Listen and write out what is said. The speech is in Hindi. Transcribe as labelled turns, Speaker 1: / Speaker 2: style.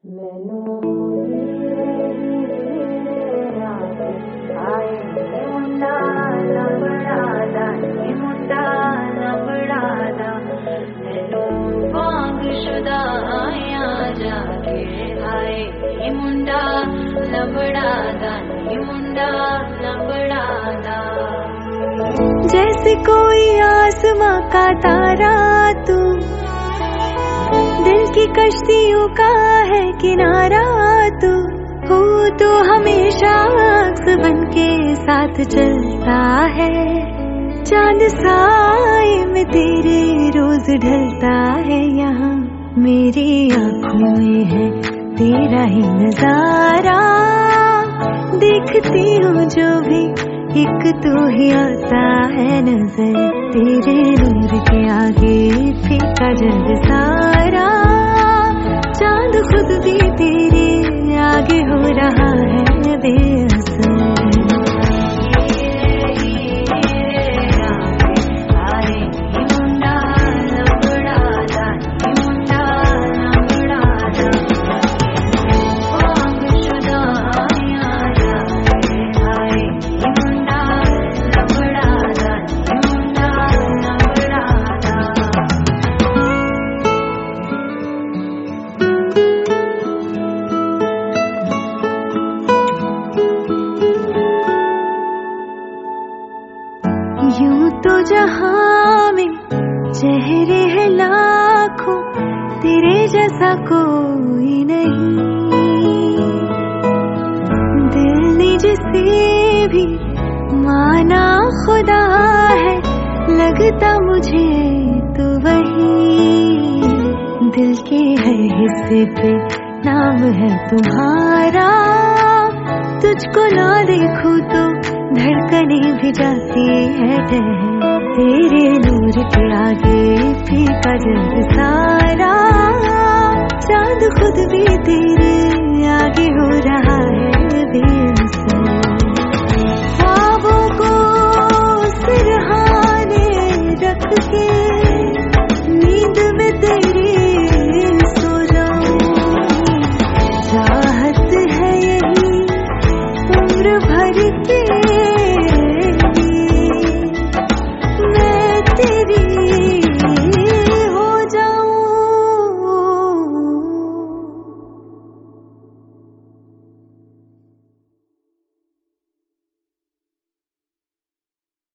Speaker 1: जैसे कोई आसमां का तारा तू, दिल की कश्तियों का है किनारा तू, हो तो हमेशा अक्स बन के साथ चलता है। चांद साए में तेरे रोज ढलता है, यहाँ मेरी आँखों में है तेरा ही नजारा। देखती हूँ जो भी एक तू ही आता है नजर, तेरे नूर के आगे फीका जग सारा। चांद खुद भी तेरे आगे हो रहा है बेअसर। यूं तो जहां में चेहरे हैं लाखों, तेरे जैसा कोई नहीं। दिल ने जिसे भी माना खुदा है, लगता मुझे तो वही। दिल के हर हिस्से पे नाम है तुम्हारा, तुझको ना देखूं तो धड़कने भी जाती है ठहर। तेरे नूर के आगे फीका जग सारा, चांद खुद भी तेरे